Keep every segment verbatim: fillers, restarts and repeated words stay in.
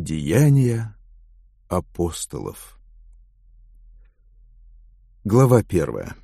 Деяния апостолов. Глава первая.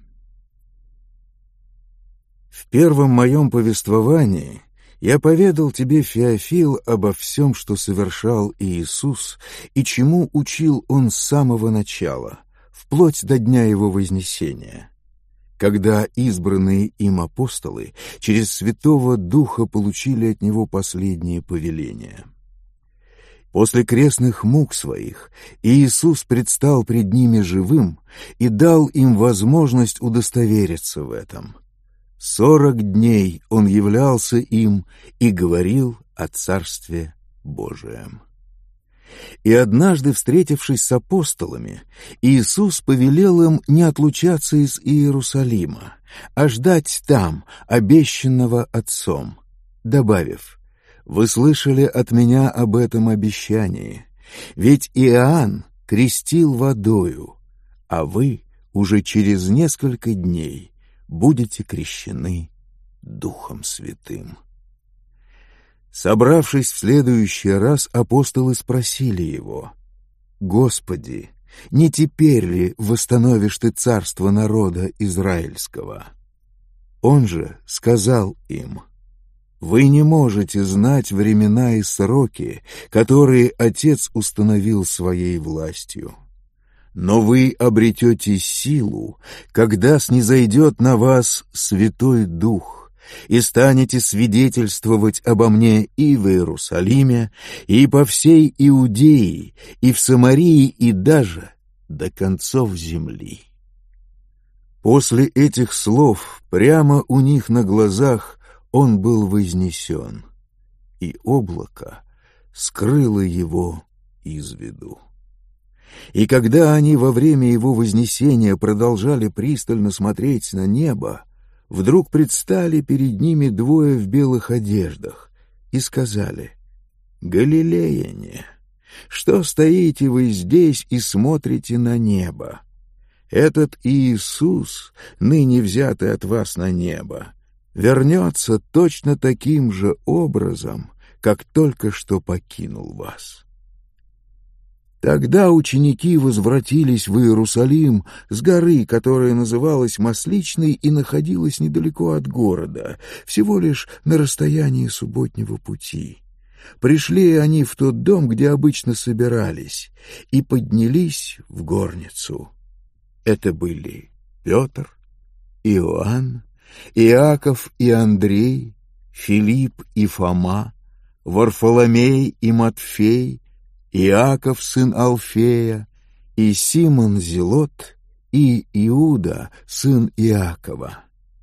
В первом моем повествовании я поведал тебе, Феофил, обо всем, что совершал Иисус и чему учил Он с самого начала, вплоть до дня Его вознесения, когда избранные им апостолы через Святого Духа получили от Него последние повеления. После крестных мук своих Иисус предстал пред ними живым и дал им возможность удостовериться в этом. Сорок дней Он являлся им и говорил о Царстве Божием. И однажды, встретившись с апостолами, Иисус повелел им не отлучаться из Иерусалима, а ждать там обещанного Отцом, добавив: «Вы слышали от Меня об этом обещании, ведь Иоанн крестил водою, а вы уже через несколько дней будете крещены Духом Святым». Собравшись в следующий раз, апостолы спросили Его: «Господи, не теперь ли восстановишь Ты царство народа израильского?» Он же сказал им: «Вы не можете знать времена и сроки, которые Отец установил своей властью. Но вы обретете силу, когда снизойдет на вас Святой Дух, и станете свидетельствовать обо Мне и в Иерусалиме, и по всей Иудее, и в Самарии, и даже до концов земли». После этих слов прямо у них на глазах Он был вознесен, и облако скрыло Его из виду. И когда они во время Его вознесения продолжали пристально смотреть на небо, вдруг предстали перед ними двое в белых одеждах и сказали: «Галилеяне, что стоите вы здесь и смотрите на небо? Этот Иисус, ныне взятый от вас на небо, вернется точно таким же образом, как только что покинул вас». Тогда ученики возвратились в Иерусалим с горы, которая называлась Масличной и находилась недалеко от города, всего лишь на расстоянии субботнего пути. Пришли они в тот дом, где обычно собирались, и поднялись в горницу. Это были Петр, Иоанн, Иаков и Андрей, Филипп и Фома, Варфоломей и Матфей, Иаков, сын Алфея, и Симон Зелот, и Иуда, сын Иакова.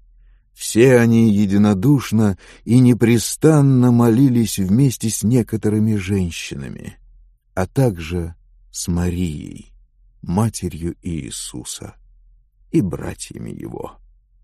Все они единодушно и непрестанно молились вместе с некоторыми женщинами, а также с Марией, матерью Иисуса, и братьями Его.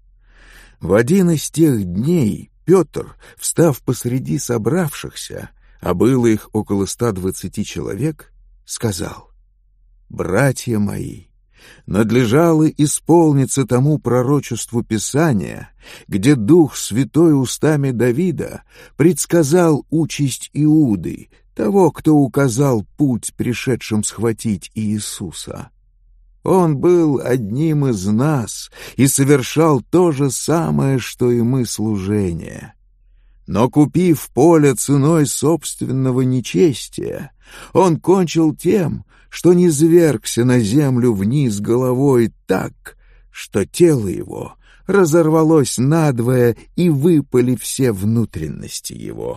В один из тех дней Петр, встав посреди собравшихся, а было их около ста двадцати человек, сказал: «Братья мои, надлежало исполниться тому пророчеству Писания, где Дух Святой устами Давида предсказал участь Иуды, того, кто указал путь пришедшим схватить Иисуса. Он был одним из нас и совершал то же самое, что и мы, служение. Но, купив поле ценой собственного нечестия, он кончил тем, что низвергся на землю вниз головой так, что тело его разорвалось надвое и выпали все внутренности его.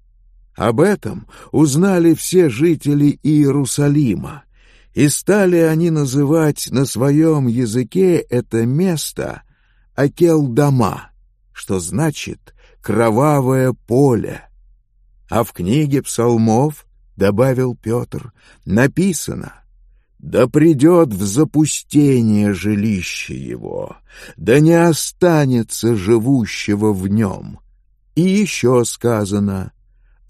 Об этом узнали все жители Иерусалима, и стали они называть на своем языке это место Акелдама, что значит «кровавое поле». А в книге псалмов, — добавил Петр, — написано: «Да придет в запустение жилище его, да не останется живущего в нем». И еще сказано: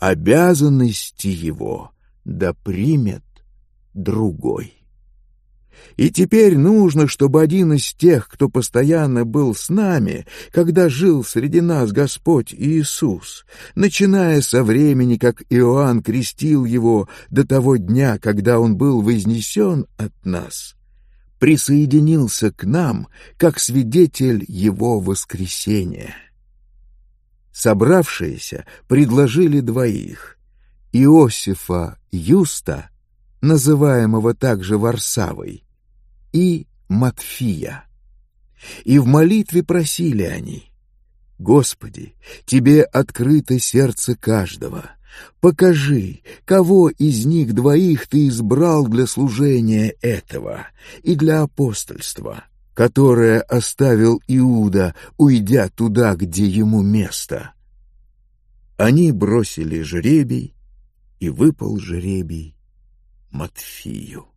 «Обязанности его да примет другой». И теперь нужно, чтобы один из тех, кто постоянно был с нами, когда жил среди нас Господь Иисус, начиная со времени, как Иоанн крестил его, до того дня, когда он был вознесен от нас, присоединился к нам, как свидетель его воскресения». Собравшиеся предложили двоих: Иосифа Юста, называемого также Варсавой, и Матфия. И в молитве просили они: «Господи, Тебе открыто сердце каждого. Покажи, кого из них двоих Ты избрал для служения этого и для апостольства, которое оставил Иуда, уйдя туда, где ему место». Они бросили жребий, и выпал жребий Матфию.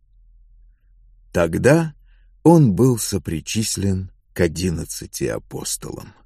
Тогда он был сопричислен к одиннадцати апостолам.